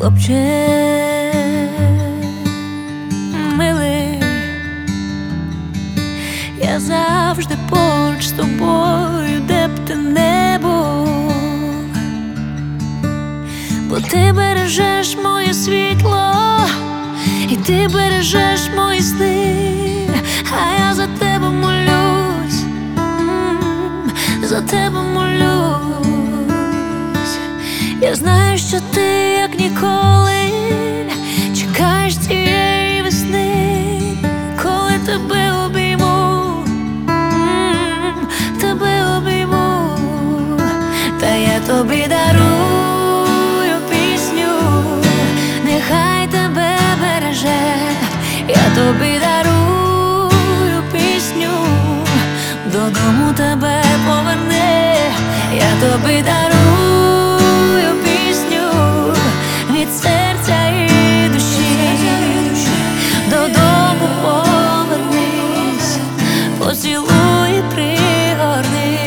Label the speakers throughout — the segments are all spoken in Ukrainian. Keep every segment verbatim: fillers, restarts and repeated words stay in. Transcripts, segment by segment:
Speaker 1: Хлопче милий, я завжди поруч з тобою, де б ти не був, бо ти бережеш моє світло, і ти бережеш мої сни, а я за тебе молюсь, за тебе молюсь. Я знаю, що ти, як ніколи, чекаєш цієї весни, коли тебе обійму, тебе обійму, та я тобі дарую пісню, нехай тебе береже. Я тобі дарую пісню, додому тебе поверне. Я тобі дарую пісню від серця і душі, додому повернись, поцілуй, пригорни.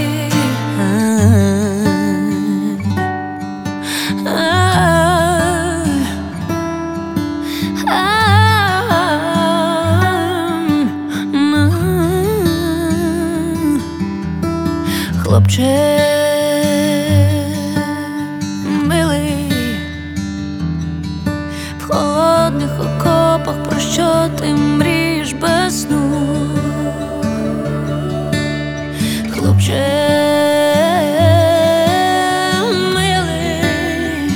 Speaker 1: Хлопче милий, в холодних окопах про що ти мрієш без сну? Хлопче милий,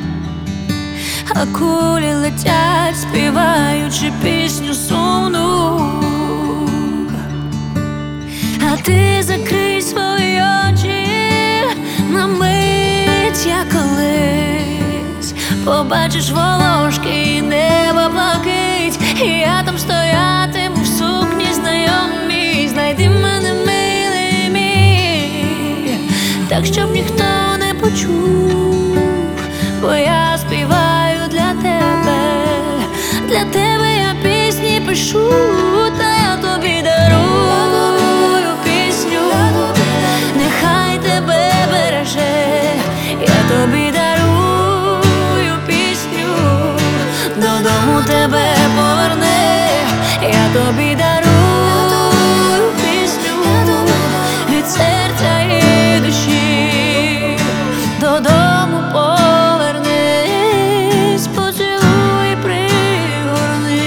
Speaker 1: а кулі летять, співаючи пісню сумну, а ти закрий свої очі на мить, я колись побачиш волошки і небо блакить, і я там стоятиму в сукні знайомій. Знайди мене, милий мій, так щоб ніхто не почув, бо я співаю для тебе, для тебе я пісні пишу, та я тобі дарую пісню, нехай тебе береже. Я тобі дарую пісню, додому тебе поверне. Я тобі дарую пісню від серця і душі, додому повернись, поцілуй, пригорни.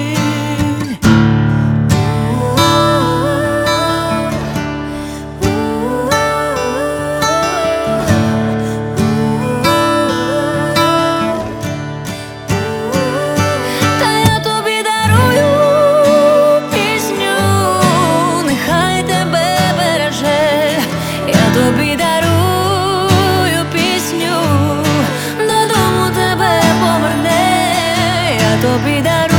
Speaker 1: Та я тобі дарую пісню, нехай тебе береже. Я тобі дарую пісню, додому тебе поверне. Я тобі дарую